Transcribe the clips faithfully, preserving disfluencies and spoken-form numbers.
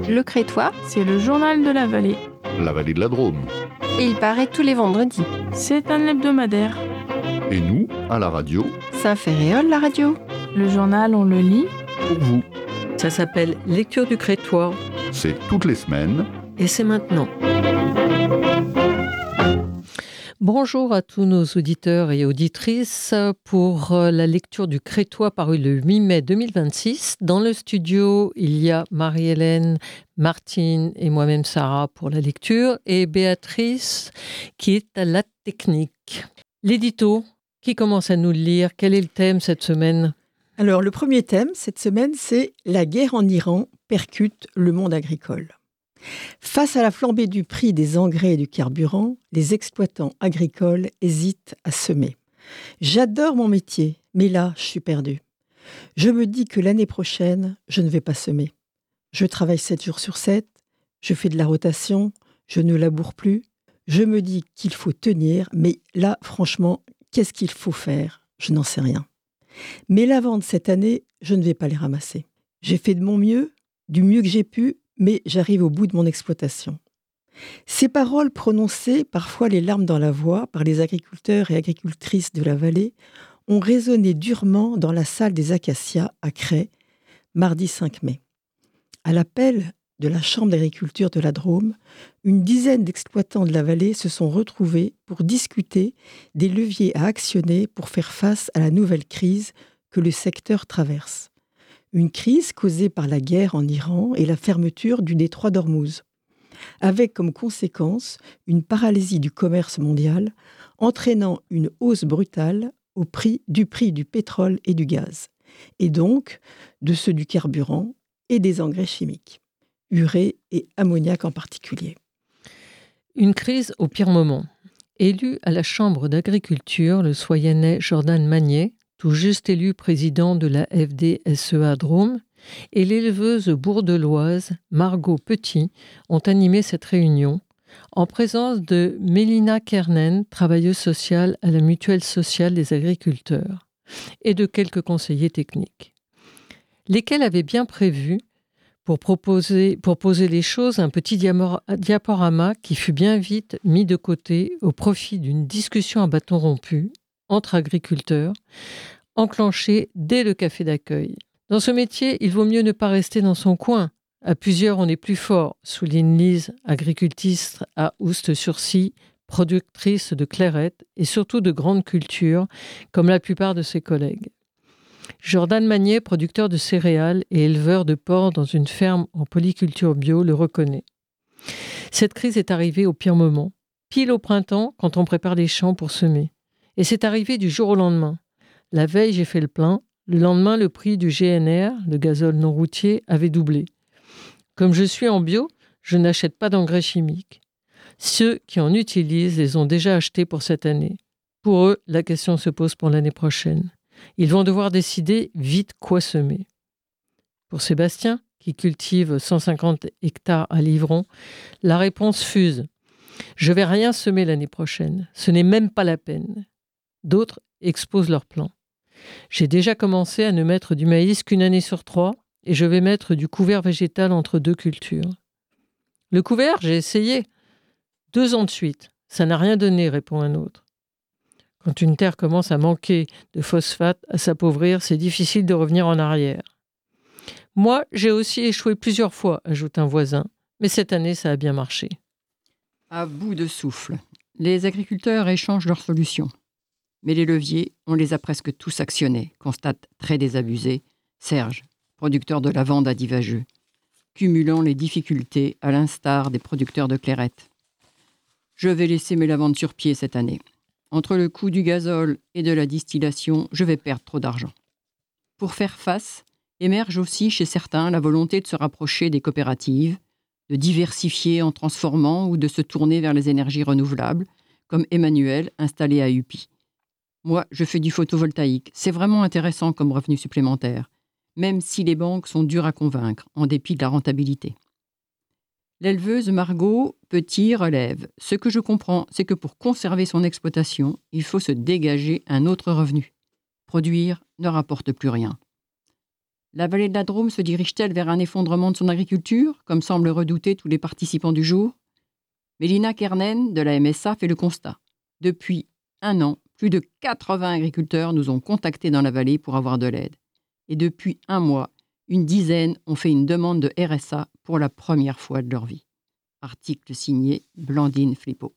Le Crétois, c'est le journal de la vallée. La vallée de la Drôme. Et il paraît tous les vendredis. C'est un hebdomadaire. Et nous, à la radio, Saint-Ferréol, la radio. Le journal, on le lit pour vous. Ça s'appelle Lecture du Crétois. C'est toutes les semaines. Et c'est maintenant. Bonjour à tous nos auditeurs et auditrices pour la lecture du Crétois paru le huit mai deux mille vingt-six. Dans le studio, il y a Marie-Hélène, Martine et moi-même Sarah pour la lecture et Béatrice qui est à la technique. L'édito, qui commence à nous le lire? Quel est le thème cette semaine? Alors, le premier thème cette semaine, c'est « La guerre en Iran percute le monde agricole ». Face à la flambée du prix des engrais et du carburant, les exploitants agricoles hésitent à semer. J'adore mon métier, mais là, je suis perdue. Je me dis que l'année prochaine, je ne vais pas semer. Je travaille sept jours sur sept, je fais de la rotation, je ne laboure plus. Je me dis qu'il faut tenir, mais là, franchement, qu'est-ce qu'il faut faire? Je n'en sais rien. Mes lavandes cette année, je ne vais pas les ramasser. J'ai fait de mon mieux, du mieux que j'ai pu, mais j'arrive au bout de mon exploitation. Ces paroles prononcées, parfois les larmes dans la voix, par les agriculteurs et agricultrices de la vallée, ont résonné durement dans la salle des Acacias à Crest, mardi cinq mai. À l'appel de la Chambre d'agriculture de la Drôme, une dizaine d'exploitants de la vallée se sont retrouvés pour discuter des leviers à actionner pour faire face à la nouvelle crise que le secteur traverse. Une crise causée par la guerre en Iran et la fermeture du détroit d'Ormuz, avec comme conséquence une paralysie du commerce mondial, entraînant une hausse brutale au prix, du prix du pétrole et du gaz, et donc de ceux du carburant et des engrais chimiques, urée et ammoniac en particulier. Une crise au pire moment. Élu à la Chambre d'agriculture, le Soyennais Jordan Magnet, tout juste élu président de la F D S E A Drôme, et l'éleveuse bourdeloise Margot Petit ont animé cette réunion en présence de Mélina Kernen, travailleuse sociale à la Mutuelle sociale des agriculteurs, et de quelques conseillers techniques, lesquels avaient bien prévu, pour, proposer, pour poser les choses, un petit diaporama qui fut bien vite mis de côté au profit d'une discussion à bâton rompu entre agriculteurs, enclenché dès le café d'accueil. Dans ce métier, il vaut mieux ne pas rester dans son coin. À plusieurs, on est plus fort, souligne Lise, agricultrice à Oust-sur-Scie, productrice de clairette et surtout de grandes cultures, comme la plupart de ses collègues. Jordan Magnet, producteur de céréales et éleveur de porcs dans une ferme en polyculture bio, le reconnaît. Cette crise est arrivée au pire moment, pile au printemps, quand on prépare les champs pour semer. Et c'est arrivé du jour au lendemain. La veille, j'ai fait le plein. Le lendemain, le prix du G N R, le gazole non routier, avait doublé. Comme je suis en bio, je n'achète pas d'engrais chimiques. Ceux qui en utilisent les ont déjà achetés pour cette année. Pour eux, la question se pose pour l'année prochaine. Ils vont devoir décider vite quoi semer. Pour Sébastien, qui cultive cent cinquante hectares à Livron, la réponse fuse. Je ne vais rien semer l'année prochaine. Ce n'est même pas la peine. D'autres exposent leur plan. J'ai déjà commencé à ne mettre du maïs qu'une année sur trois et je vais mettre du couvert végétal entre deux cultures. Le couvert, j'ai essayé. Deux ans de suite. Ça n'a rien donné, répond un autre. Quand une terre commence à manquer de phosphate, à s'appauvrir, c'est difficile de revenir en arrière. Moi, j'ai aussi échoué plusieurs fois, ajoute un voisin, mais cette année, ça a bien marché. À bout de souffle, les agriculteurs échangent leurs solutions. Mais les leviers, on les a presque tous actionnés, constate très désabusé Serge, producteur de lavande à Divageux, cumulant les difficultés à l'instar des producteurs de clairette. Je vais laisser mes lavandes sur pied cette année. Entre le coût du gazole et de la distillation, je vais perdre trop d'argent. Pour faire face, émerge aussi chez certains la volonté de se rapprocher des coopératives, de diversifier en transformant ou de se tourner vers les énergies renouvelables, comme Emmanuel, installé à U P I. Moi, je fais du photovoltaïque. C'est vraiment intéressant comme revenu supplémentaire, même si les banques sont dures à convaincre, en dépit de la rentabilité. L'éleveuse Margot Petit relève. Ce que je comprends, c'est que pour conserver son exploitation, il faut se dégager un autre revenu. Produire ne rapporte plus rien. La vallée de la Drôme se dirige-t-elle vers un effondrement de son agriculture, comme semblent redouter tous les participants du jour? Mélina Kernen de la M S A fait le constat. Depuis un an, plus de quatre-vingts agriculteurs nous ont contactés dans la vallée pour avoir de l'aide. Et depuis un mois, une dizaine ont fait une demande de R S A pour la première fois de leur vie. Article signé Blandine Flippo.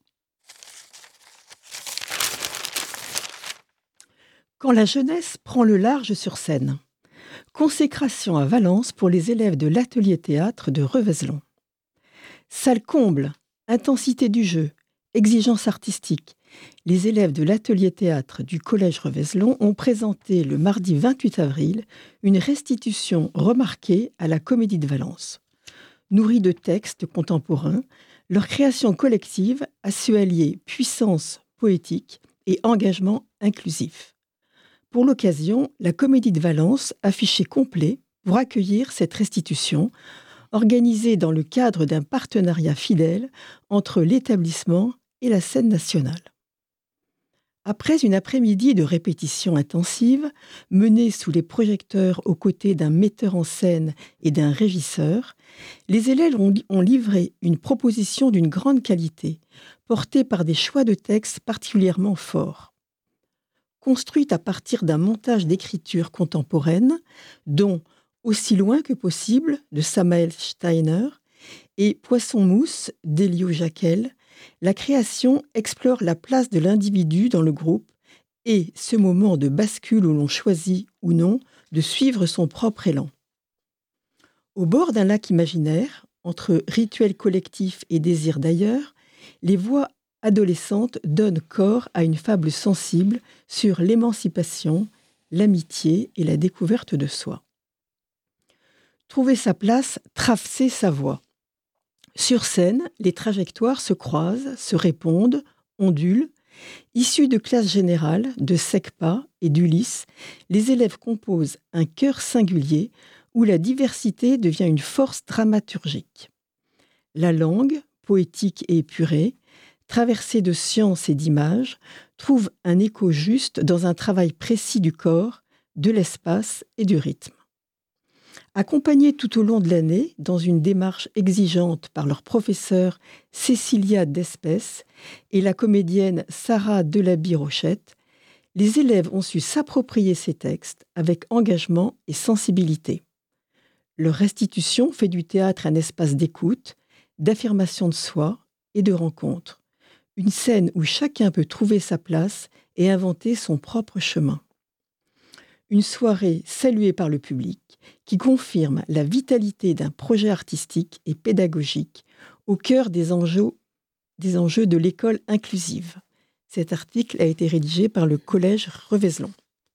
Quand la jeunesse prend le large sur scène. Consécration à Valence pour les élèves de l'atelier théâtre de Revézelon. Salle comble, intensité du jeu, exigence artistique. Les élèves de l'atelier théâtre du collège Revézelon ont présenté le mardi vingt-huit avril une restitution remarquée à la Comédie de Valence. Nourrie de textes contemporains, leur création collective a su allier puissance poétique et engagement inclusif. Pour l'occasion, la Comédie de Valence affichait complet pour accueillir cette restitution, organisée dans le cadre d'un partenariat fidèle entre l'établissement et la scène nationale. Après une après-midi de répétition intensive, menée sous les projecteurs aux côtés d'un metteur en scène et d'un régisseur, les élèves ont, ont livré une proposition d'une grande qualité, portée par des choix de textes particulièrement forts. Construite à partir d'un montage d'écriture contemporaine, dont Aussi loin que possible de Samael Steiner et Poisson-mousse d'Elio Jacquel, la création explore la place de l'individu dans le groupe et ce moment de bascule où l'on choisit ou non de suivre son propre élan. Au bord d'un lac imaginaire, entre rituel collectif et désir d'ailleurs, les voix adolescentes donnent corps à une fable sensible sur l'émancipation, l'amitié et la découverte de soi. Trouver sa place, tracer sa voie. Sur scène, les trajectoires se croisent, se répondent, ondulent. Issus de classes générales, de SECPA et d'Ulysse, les élèves composent un chœur singulier où la diversité devient une force dramaturgique. La langue, poétique et épurée, traversée de science et d'images, trouve un écho juste dans un travail précis du corps, de l'espace et du rythme. Accompagnés tout au long de l'année dans une démarche exigeante par leur professeure Cécilia Despès et la comédienne Sarah Delaby-Rochette, les élèves ont su s'approprier ces textes avec engagement et sensibilité. Leur restitution fait du théâtre un espace d'écoute, d'affirmation de soi et de rencontre. Une scène où chacun peut trouver sa place et inventer son propre chemin. Une soirée saluée par le public qui confirme la vitalité d'un projet artistique et pédagogique au cœur des enjeux, des enjeux de l'école inclusive. Cet article a été rédigé par le collège Revézelon.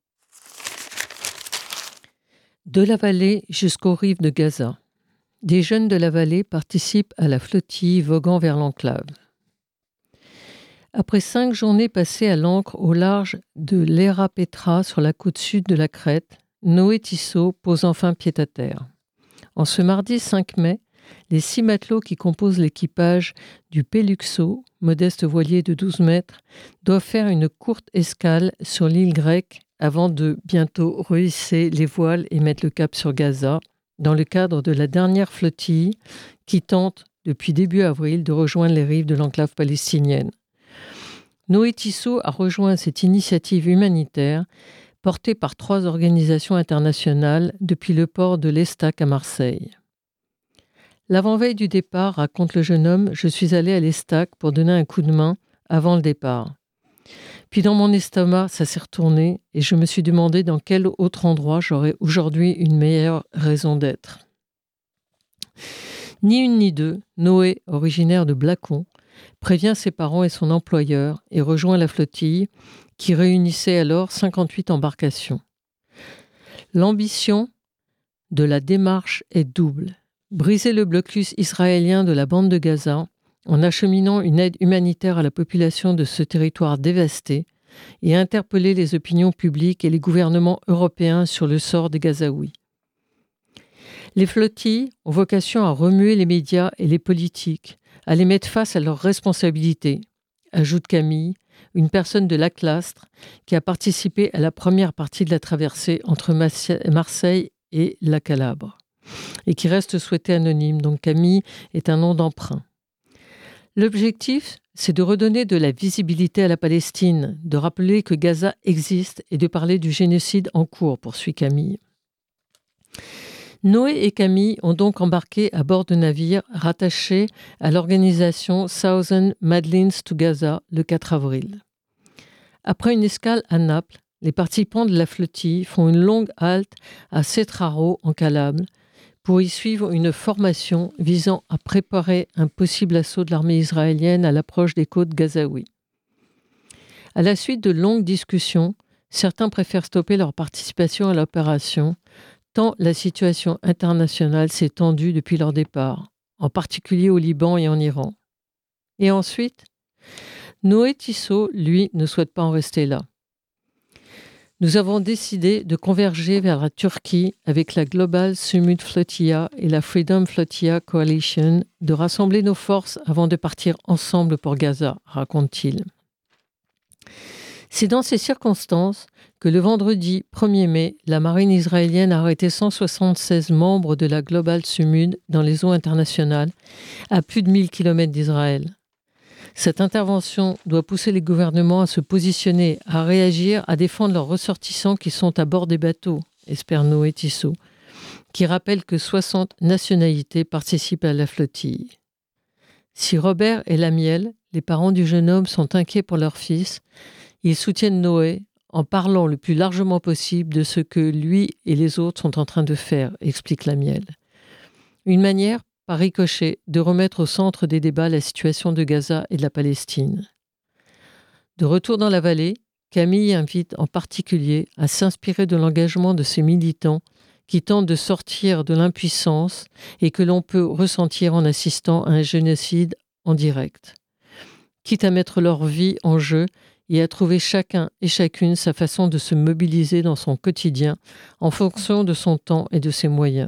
De la vallée jusqu'aux rives de Gaza. Des jeunes de la vallée participent à la flottille voguant vers l'enclave. Après cinq journées passées à l'ancre au large de l'Era Petra sur la côte sud de la Crète, Noé Tissot pose enfin pied à terre. En ce mardi cinq mai, les six matelots qui composent l'équipage du Peluxo, modeste voilier de douze mètres, doivent faire une courte escale sur l'île grecque avant de bientôt rehisser les voiles et mettre le cap sur Gaza, dans le cadre de la dernière flottille qui tente, depuis début avril, de rejoindre les rives de l'enclave palestinienne. Noé Tissot a rejoint cette initiative humanitaire portée par trois organisations internationales depuis le port de l'Estac à Marseille. L'avant-veille du départ, raconte le jeune homme, je suis allé à l'Estac pour donner un coup de main avant le départ. Puis dans mon estomac, ça s'est retourné et je me suis demandé dans quel autre endroit j'aurais aujourd'hui une meilleure raison d'être. Ni une ni deux, Noé, originaire de Blacon, prévient ses parents et son employeur et rejoint la flottille qui réunissait alors cinquante-huit embarcations. L'ambition de la démarche est double. Briser le blocus israélien de la bande de Gaza en acheminant une aide humanitaire à la population de ce territoire dévasté et interpeller les opinions publiques et les gouvernements européens sur le sort des Gazaouis. Les flottilles ont vocation à remuer les médias et les politiques, à les mettre face à leurs responsabilités, ajoute Camille, une personne de Laclastre qui a participé à la première partie de la traversée entre Marseille et la Calabre, et qui reste souhaité anonyme. Donc Camille est un nom d'emprunt. L'objectif, c'est de redonner de la visibilité à la Palestine, de rappeler que Gaza existe et de parler du génocide en cours, poursuit Camille. Noé et Camille ont donc embarqué à bord de navires rattachés à l'organisation Thousand Madeleines to Gaza le quatre avril. Après une escale à Naples, les participants de la flottille font une longue halte à Cetraro en Calabre pour y suivre une formation visant à préparer un possible assaut de l'armée israélienne à l'approche des côtes gazaouis. À la suite de longues discussions, certains préfèrent stopper leur participation à l'opération, tant la situation internationale s'est tendue depuis leur départ, en particulier au Liban et en Iran. Et ensuite, Noé Tissot, lui, ne souhaite pas en rester là. Nous avons décidé de converger vers la Turquie avec la Global Summit Flotilla et la Freedom Flotilla Coalition, de rassembler nos forces avant de partir ensemble pour Gaza, raconte-t-il. C'est dans ces circonstances que le vendredi premier mai, la marine israélienne a arrêté cent soixante-seize membres de la Global Summit dans les eaux internationales, à plus de mille kilomètres d'Israël. Cette intervention doit pousser les gouvernements à se positionner, à réagir, à défendre leurs ressortissants qui sont à bord des bateaux, espère Noé Tissot, qui rappelle que soixante nationalités participent à la flottille. Si Robert et Lamiel, les parents du jeune homme, sont inquiets pour leur fils, ils soutiennent Noé en parlant le plus largement possible de ce que lui et les autres sont en train de faire, explique Lamiel. Une manière, par ricochet, de remettre au centre des débats la situation de Gaza et de la Palestine. De retour dans la vallée, Camille invite en particulier à s'inspirer de l'engagement de ces militants qui tentent de sortir de l'impuissance et que l'on peut ressentir en assistant à un génocide en direct. Quitte à mettre leur vie en jeu et à trouver chacun et chacune sa façon de se mobiliser dans son quotidien en fonction de son temps et de ses moyens.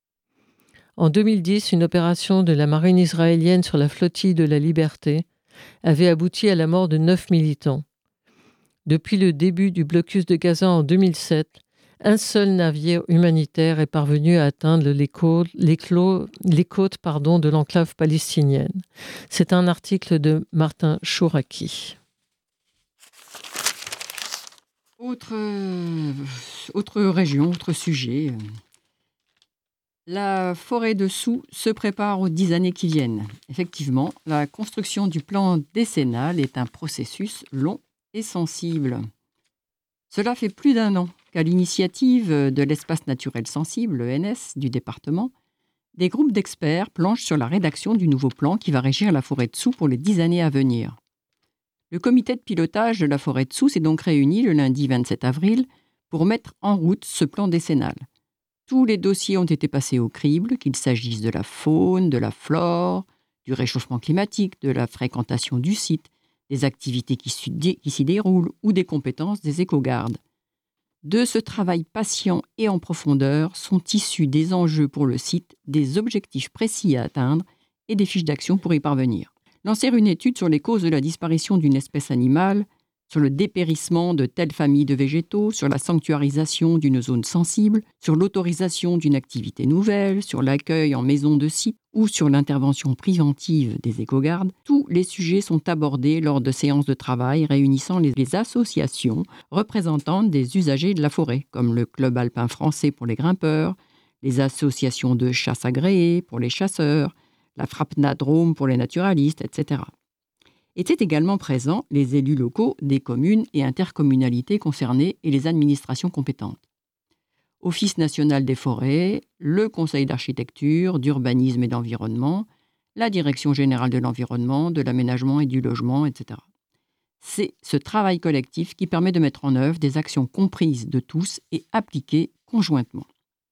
En deux mille dix, une opération de la marine israélienne sur la flottille de la Liberté avait abouti à la mort de neuf militants. Depuis le début du blocus de Gaza en deux mille sept, un seul navire humanitaire est parvenu à atteindre les côtes, les clos, les côtes pardon, de l'enclave palestinienne. C'est un article de Martin Chouraki. Autre, euh, autre région, autre sujet. La forêt de Soux se prépare aux dix années qui viennent. Effectivement, la construction du plan décennal est un processus long et sensible. Cela fait plus d'un an qu'à l'initiative de l'espace naturel sensible, l'E N S, du département, des groupes d'experts planchent sur la rédaction du nouveau plan qui va régir la forêt de Soux pour les dix années à venir. Le comité de pilotage de la forêt de Soux s'est donc réuni le lundi vingt-sept avril pour mettre en route ce plan décennal. Tous les dossiers ont été passés au crible, qu'il s'agisse de la faune, de la flore, du réchauffement climatique, de la fréquentation du site, des activités qui s'y déroulent ou des compétences des écogardes. De ce travail patient et en profondeur sont issus des enjeux pour le site, des objectifs précis à atteindre et des fiches d'action pour y parvenir. Lancer une étude sur les causes de la disparition d'une espèce animale, sur le dépérissement de telle famille de végétaux, sur la sanctuarisation d'une zone sensible, sur l'autorisation d'une activité nouvelle, sur l'accueil en maison de site ou sur l'intervention préventive des écogardes, tous les sujets sont abordés lors de séances de travail réunissant les, les associations représentantes des usagers de la forêt, comme le Club alpin français pour les grimpeurs, les associations de chasse agréées pour les chasseurs, la Frappnadrome pour les naturalistes, et cetera. Étaient également présents les élus locaux des communes et intercommunalités concernées et les administrations compétentes. Office national des forêts, le Conseil d'architecture, d'urbanisme et d'environnement, la Direction générale de l'environnement, de l'aménagement et du logement, et cetera. C'est ce travail collectif qui permet de mettre en œuvre des actions comprises de tous et appliquées conjointement.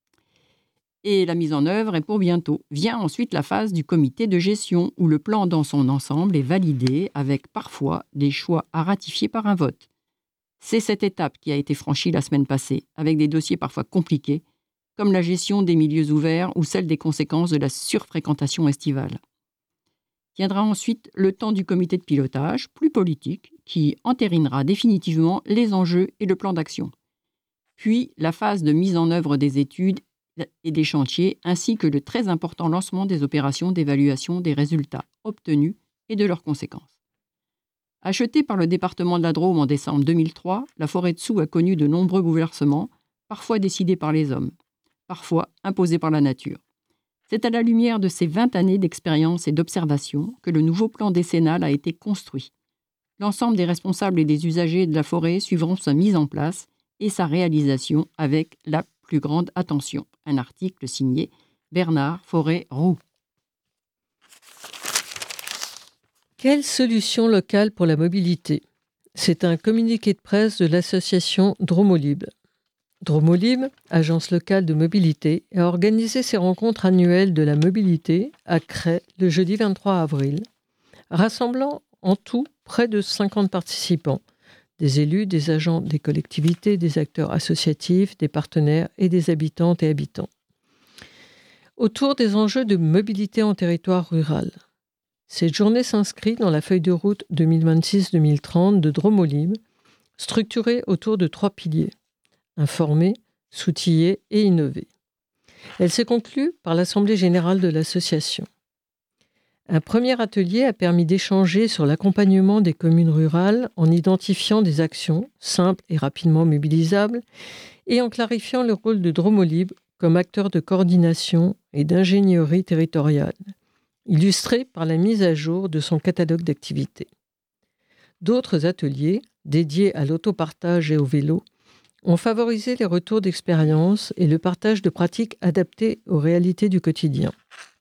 Et la mise en œuvre est pour bientôt. Vient ensuite la phase du comité de gestion où le plan dans son ensemble est validé avec parfois des choix à ratifier par un vote. C'est cette étape qui a été franchie la semaine passée, avec des dossiers parfois compliqués, comme la gestion des milieux ouverts ou celle des conséquences de la surfréquentation estivale. Viendra ensuite le temps du comité de pilotage, plus politique, qui entérinera définitivement les enjeux et le plan d'action. Puis la phase de mise en œuvre des études et des chantiers, ainsi que le très important lancement des opérations d'évaluation des résultats obtenus et de leurs conséquences. Achetée par le département de la Drôme en décembre deux mille trois, la forêt de Soux a connu de nombreux bouleversements, parfois décidés par les hommes, parfois imposés par la nature. C'est à la lumière de ces vingt années d'expérience et d'observation que le nouveau plan décennal a été construit. L'ensemble des responsables et des usagers de la forêt suivront sa mise en place et sa réalisation avec la plus grande attention. Un article signé Bernard Forêt-Roux. Quelle solution locale pour la mobilité ? C'est un communiqué de presse de l'association Dromolib. Dromolib, agence locale de mobilité, a organisé ses rencontres annuelles de la mobilité à Cray le jeudi vingt-trois avril, rassemblant en tout près de cinquante participants, des élus, des agents des collectivités, des acteurs associatifs, des partenaires et des habitantes et habitants. Autour des enjeux de mobilité en territoire rural. Cette journée s'inscrit dans la feuille de route deux mille vingt-six deux mille trente de Dromolib, structurée autour de trois piliers, informer, s'outiller et innover. Elle s'est conclue par l'Assemblée générale de l'association. Un premier atelier a permis d'échanger sur l'accompagnement des communes rurales en identifiant des actions simples et rapidement mobilisables et en clarifiant le rôle de Dromolib comme acteur de coordination et d'ingénierie territoriale, illustré par la mise à jour de son catalogue d'activités. D'autres ateliers, dédiés à l'autopartage et au vélo, ont favorisé les retours d'expérience et le partage de pratiques adaptées aux réalités du quotidien.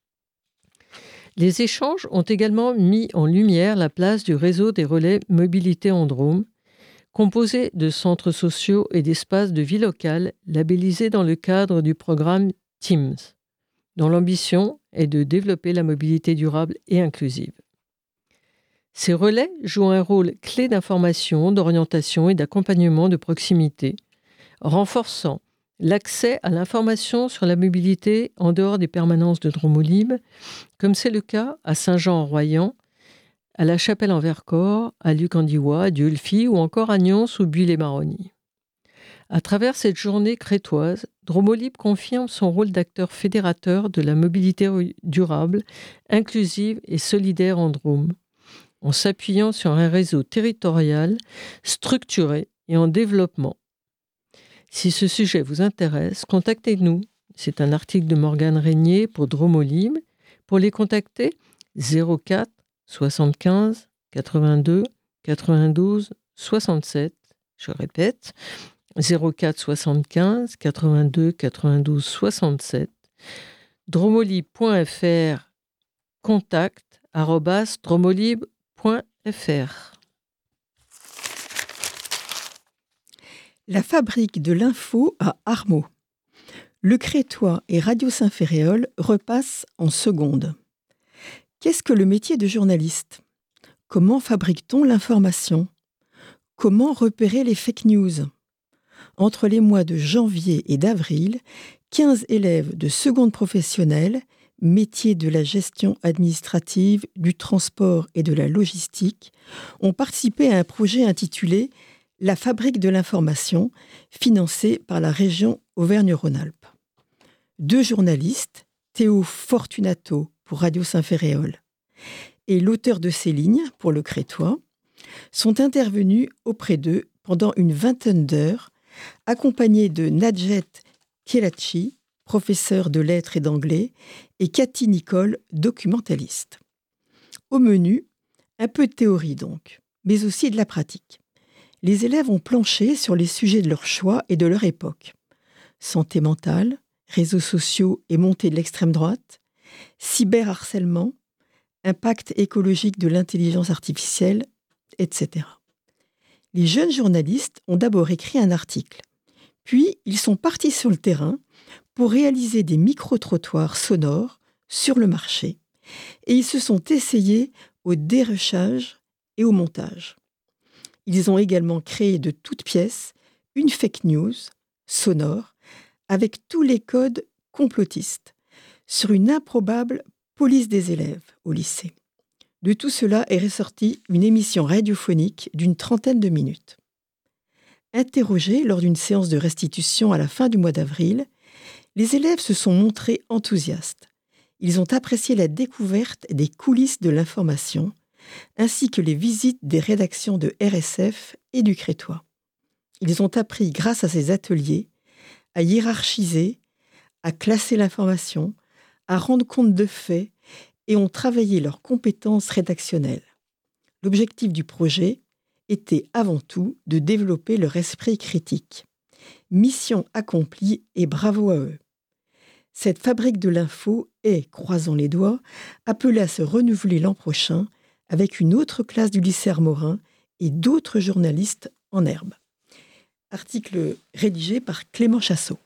Les échanges ont également mis en lumière la place du réseau des relais mobilité en Drôme, composé de centres sociaux et d'espaces de vie locale labellisés dans le cadre du programme Teams, dont l'ambition est de développer la mobilité durable et inclusive. Ces relais jouent un rôle clé d'information, d'orientation et d'accompagnement de proximité, renforçant l'accès à l'information sur la mobilité en dehors des permanences de Dromolib, comme c'est le cas à Saint-Jean-en-Royan, à La Chapelle-en-Vercors, à Luc-en-Diois, à Dieulefit ou encore à Nyons ou Buis-les-Maroni. À travers cette journée crétoise, Dromolib confirme son rôle d'acteur fédérateur de la mobilité durable, inclusive et solidaire en Drôme, en s'appuyant sur un réseau territorial structuré et en développement. Si ce sujet vous intéresse, contactez-nous. C'est un article de Morgane Régnier pour Dromolib. Pour les contacter, zéro quatre soixante-quinze quatre-vingt-deux quatre-vingt-douze soixante-sept. Je répète, zéro quatre soixante-quinze quatre-vingt-deux quatre-vingt-douze soixante-sept. dromolib.fr contact arobase dromolib.fr. La fabrique de l'info à Armeau. Le Crétois et Radio Saint-Ferréol repassent en seconde. Qu'est-ce que le métier de journaliste ? Comment fabrique-t-on l'information ? Comment repérer les fake news ? Entre les mois de janvier et d'avril, quinze élèves de seconde professionnelle, métier de la gestion administrative, du transport et de la logistique, ont participé à un projet intitulé « La fabrique de l'information », financé par la région Auvergne-Rhône-Alpes. Deux journalistes, Théo Fortunato pour Radio Saint-Ferréol et l'auteur de ces lignes pour Le Crétois, sont intervenus auprès d'eux pendant une vingtaine d'heures, accompagnés de Nadjet Kelachi, professeur de lettres et d'anglais, et Cathy Nicole, documentaliste. Au menu, un peu de théorie donc, mais aussi de la pratique. Les élèves ont planché sur les sujets de leur choix et de leur époque. Santé mentale, réseaux sociaux et montée de l'extrême droite, cyberharcèlement, impact écologique de l'intelligence artificielle, et cetera. Les jeunes journalistes ont d'abord écrit un article, puis ils sont partis sur le terrain pour réaliser des micro-trottoirs sonores sur le marché, et ils se sont essayés au dérushage et au montage. Ils ont également créé de toutes pièces une fake news sonore avec tous les codes complotistes sur une improbable police des élèves au lycée. De tout cela est ressortie une émission radiophonique d'une trentaine de minutes. Interrogés lors d'une séance de restitution à la fin du mois d'avril, Les élèves se sont montrés enthousiastes. Ils ont apprécié la découverte des coulisses de l'information, ainsi que les visites des rédactions de R S F et du Crétois. Ils ont appris, grâce à ces ateliers, à hiérarchiser, à classer l'information, à rendre compte de faits et ont travaillé leurs compétences rédactionnelles. L'objectif du projet était avant tout de développer leur esprit critique. Mission accomplie et bravo à eux. Cette fabrique de l'info est, croisons les doigts, appelée à se renouveler l'an prochain avec une autre classe du lycée Armorin et d'autres journalistes en herbe. Article rédigé par Clément Chassot.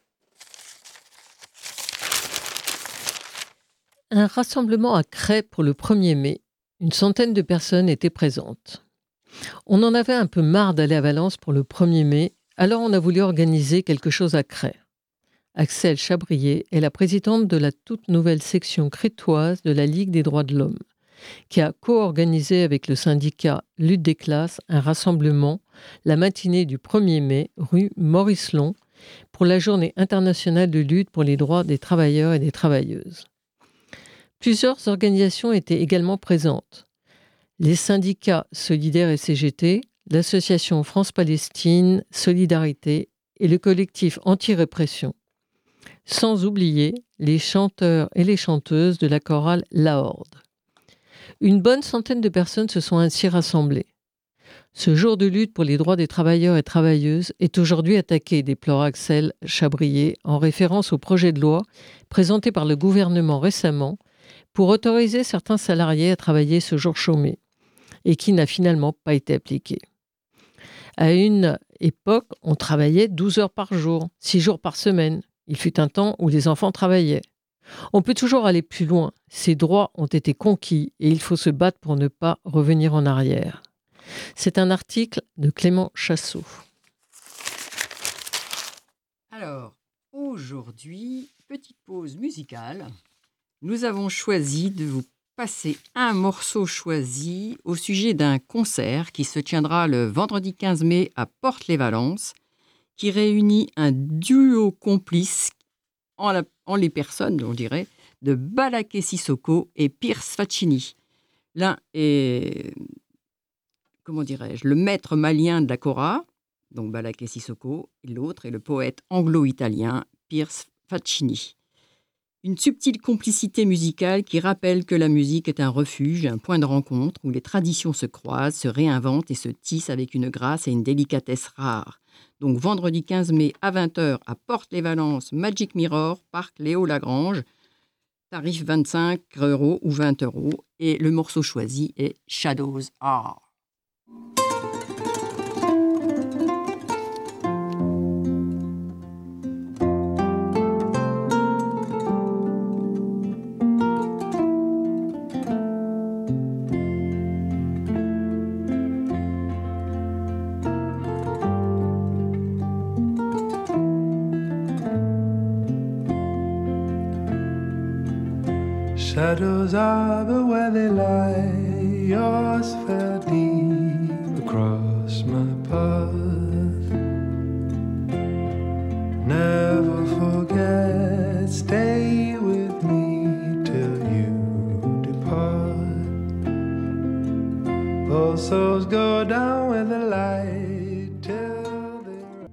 Un rassemblement à Cray pour le premier mai. Une centaine de personnes étaient présentes. On en avait un peu marre d'aller à Valence pour le premier mai, alors on a voulu organiser quelque chose à Cray. Axelle Chabrier est la présidente de la toute nouvelle section crétoise de la Ligue des droits de l'homme, qui a co-organisé avec le syndicat Lutte des classes un rassemblement la matinée du premier mai, rue Maurice-Long, pour la journée internationale de lutte pour les droits des travailleurs et des travailleuses. Plusieurs organisations étaient également présentes. Les syndicats Solidaires et C G T, l'association France-Palestine, Solidarité et le collectif Anti-Répression. Sans oublier les chanteurs et les chanteuses de la chorale La Horde. Une bonne centaine de personnes se sont ainsi rassemblées. Ce jour de lutte pour les droits des travailleurs et travailleuses est aujourd'hui attaqué, déplore Axelle Chabrier, en référence au projet de loi présenté par le gouvernement récemment pour autoriser certains salariés à travailler ce jour chômé et qui n'a finalement pas été appliqué. À une époque, on travaillait douze heures par jour, six jours par semaine. Il fut un temps où les enfants travaillaient. On peut toujours aller plus loin. Ces droits ont été conquis et il faut se battre pour ne pas revenir en arrière. C'est un article de Clément Chassot. Alors, aujourd'hui, petite pause musicale. Nous avons choisi de vous passer un morceau choisi au sujet d'un concert qui se tiendra le vendredi quinze mai à Porte-les-Valences, qui réunit un duo complice en, la, en les personnes, on dirait, de Balaké Sissoko et Pierce Faccini. L'un est, comment dirais-je, le maître malien de la kora, donc Balaké Sissoko, et l'autre est le poète anglo-italien Pierce Faccini. Une subtile complicité musicale qui rappelle que la musique est un refuge, un point de rencontre où les traditions se croisent, se réinventent et se tissent avec une grâce et une délicatesse rares. Donc vendredi quinze mai à vingt heures à Porte-les-Valences, Magic Mirror, Parc Léo Lagrange, tarif vingt-cinq euros ou vingt euros. Et le morceau choisi est Shadows Are. Shadows are but where they lie, yours fell deep across my path. Never forget, stay with me till you depart. All souls go down with the light till they...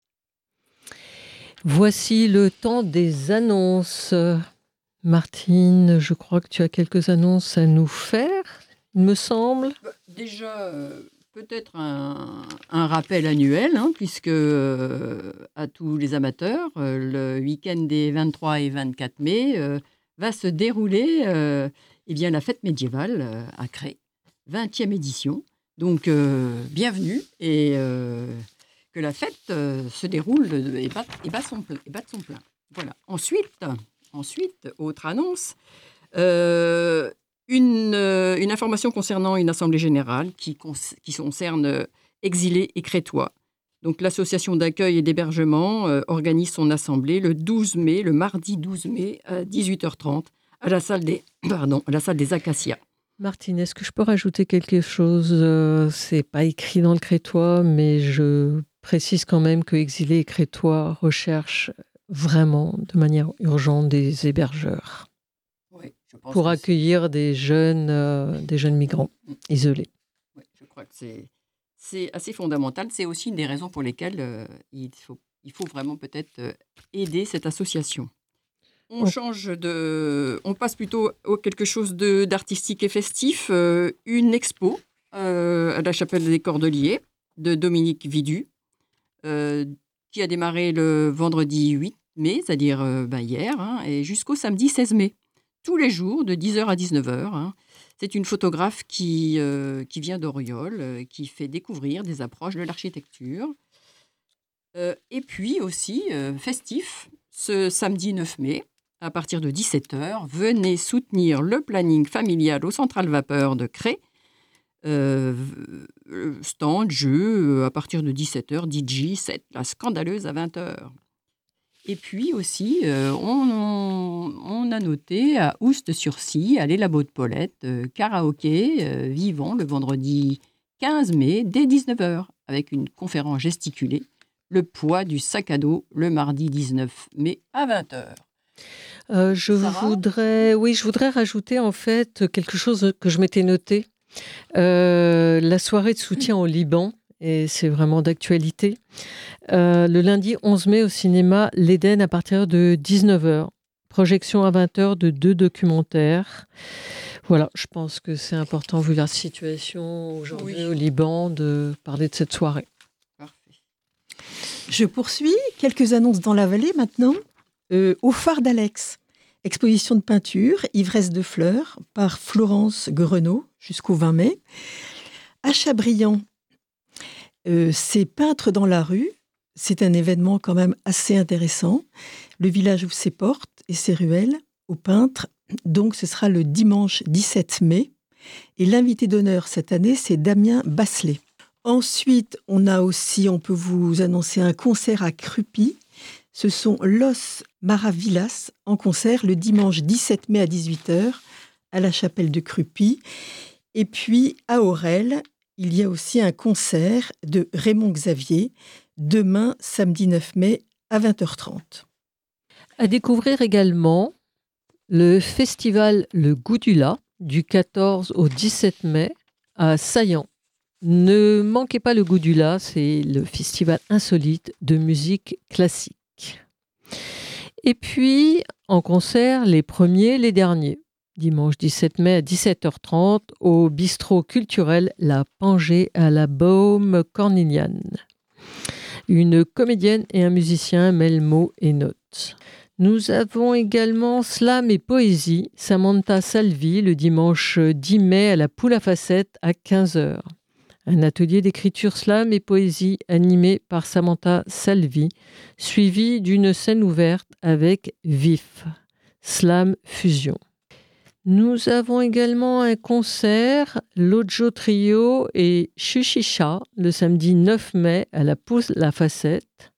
Voici le temps des annonces. Martine, je crois que tu as quelques annonces à nous faire, il me semble. Déjà, euh, peut-être un, un rappel annuel, hein, puisque euh, à tous les amateurs, euh, le week-end des vingt-trois et vingt-quatre mai euh, va se dérouler euh, eh bien, la fête médiévale euh, à Cray, vingtième édition. Donc, euh, bienvenue et euh, que la fête euh, se déroule et batte, et batte son, et batte son plein. Voilà. Ensuite... Ensuite, autre annonce, euh, une, euh, une information concernant une assemblée générale qui, cons- qui concerne euh, exilés et crétois. Donc, l'association d'accueil et d'hébergement euh, organise son assemblée le douze mai, le mardi douze mai à dix-huit heures trente à la salle des, pardon, à la salle des Acacias. Martine, est-ce que je peux rajouter quelque chose ? euh, C'est pas écrit dans le crétois, mais je précise quand même que exilés et crétois recherchent vraiment de manière urgente des hébergeurs Oui, je pense pour que accueillir des jeunes, euh, des jeunes migrants isolés. c'est- ouais, je crois que c'est, c'est assez fondamental. C'est aussi une des raisons pour lesquelles euh, il, faut, il faut vraiment peut-être euh, aider cette association. On Ouais. change de, on passe plutôt à quelque chose de, d'artistique et festif. Euh, une expo euh, à la Chapelle des Cordeliers de Dominique Vidu, euh, qui a démarré le vendredi huit mai, c'est-à-dire euh, ben, hier, hein, et jusqu'au samedi seize mai. Tous les jours, de dix heures à dix-neuf heures. Hein. C'est une photographe qui, euh, qui vient d'Auriol, euh, qui fait découvrir des approches de l'architecture. Euh, et puis aussi, euh, festif, ce samedi neuf mai, à partir de dix-sept heures, venez soutenir le planning familial aux centrales vapeur de Cré. Euh, stand, jeu, à partir de dix-sept heures, D J, set, la scandaleuse à vingt heures. Et puis aussi, euh, on, on, on a noté à Oust-sur-Scie, à l'Élabo de Paulette, euh, karaoké euh, vivant le vendredi quinze mai dès dix-neuf heures, avec une conférence gesticulée, le poids du sac à dos, le mardi dix-neuf mai à vingt heures. Euh, je Sarah ? voudrais, oui, je voudrais rajouter en fait quelque chose que je m'étais noté. Euh, la soirée de soutien au Liban, et c'est vraiment d'actualité. Euh, le lundi onze mai au cinéma L'Éden à partir de dix-neuf heures. Projection à vingt heures de deux documentaires. Voilà, je pense que c'est important, vu la situation aujourd'hui Oui. au Liban, de parler de cette soirée. Parfait. Je poursuis. Quelques annonces dans la vallée maintenant. Euh, au phare d'Alex, exposition de peinture, Ivresse de fleurs, par Florence Guerenot, jusqu'au vingt mai. À Chabriand, euh, c'est Peintres dans la rue. C'est un événement quand même assez intéressant. Le village ouvre ses portes et ses ruelles aux peintres. Donc ce sera le dimanche dix-sept mai. Et l'invité d'honneur cette année, c'est Damien Basselet. Ensuite, on a aussi, on peut vous annoncer un concert à Crupy. Ce sont Los Maravillas en concert le dimanche dix-sept mai à dix-huit heures à la chapelle de Crupy. Et puis à Aurel, il y a aussi un concert de Raymond Xavier demain samedi neuf mai à vingt heures trente. À découvrir également le festival Le Goût du La du quatorze au dix-sept mai à Saillant. Ne manquez pas le Goût du La, c'est le festival insolite de musique classique. Et puis, en concert, les premiers, les derniers. Dimanche dix-sept mai à dix-sept heures trente au bistrot culturel La Pangée à la Baume Corneliane. Une comédienne et un musicien mêlent mots et notes. Nous avons également Slam et Poésie, Samantha Salvi, le dimanche dix mai à la Poule à Facettes à quinze heures. Un atelier d'écriture slam et poésie animé par Samantha Salvi, suivi d'une scène ouverte avec Vif, Slam Fusion. Nous avons également un concert, Lojo Trio et Chushicha, le samedi neuf mai à la Poule à Facettes.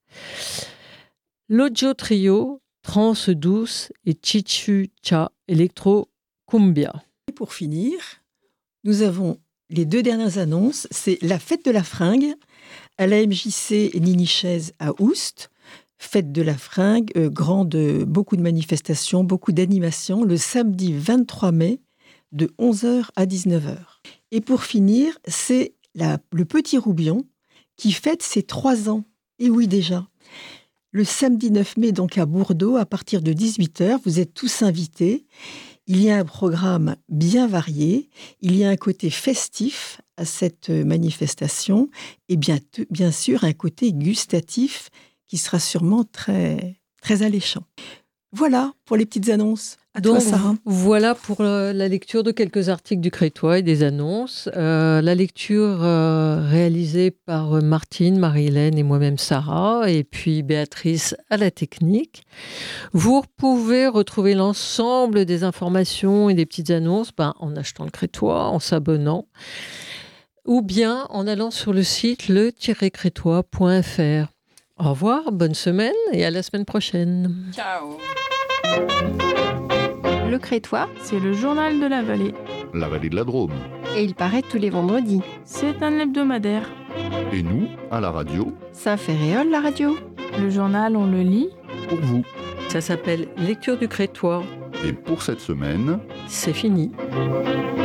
Lojo Trio, trance douce et Chichucha, électro cumbia. Et pour finir, nous avons les deux dernières annonces. C'est la fête de la fringue à l'A M J C Ninichaise à Oust. Fête de la fringue, euh, grande, beaucoup de manifestations, beaucoup d'animations, le samedi vingt-trois mai de onze heures à dix-neuf heures. Et pour finir, c'est la, le Petit Roubion qui fête ses trois ans. Et oui, déjà. Le samedi neuf mai, donc à Bourdeau, à partir de dix-huit heures, vous êtes tous invités. Il y a un programme bien varié, il y a un côté festif à cette manifestation et bien, bien sûr un côté gustatif qui sera sûrement très, très alléchant. Voilà pour les petites annonces. À Donc, toi, Sarah. Voilà pour la lecture de quelques articles du Crétois et des annonces. Euh, la lecture euh, réalisée par Martine, Marie-Hélène et moi-même Sarah, et puis Béatrice à la technique. Vous pouvez retrouver l'ensemble des informations et des petites annonces ben, en achetant le Crétois, en s'abonnant, ou bien en allant sur le site le tiret crétois point f r. Au revoir, bonne semaine et à la semaine prochaine. Ciao. Le Crétois, C'est le journal de la vallée. La vallée de la Drôme. et il paraît tous les vendredis. C'est un hebdomadaire. Et nous, à la radio, Saint-Ferréol, la radio. Le journal, on le lit pour vous. Ça s'appelle Lecture du Crétoire. Et pour cette semaine, C'est fini.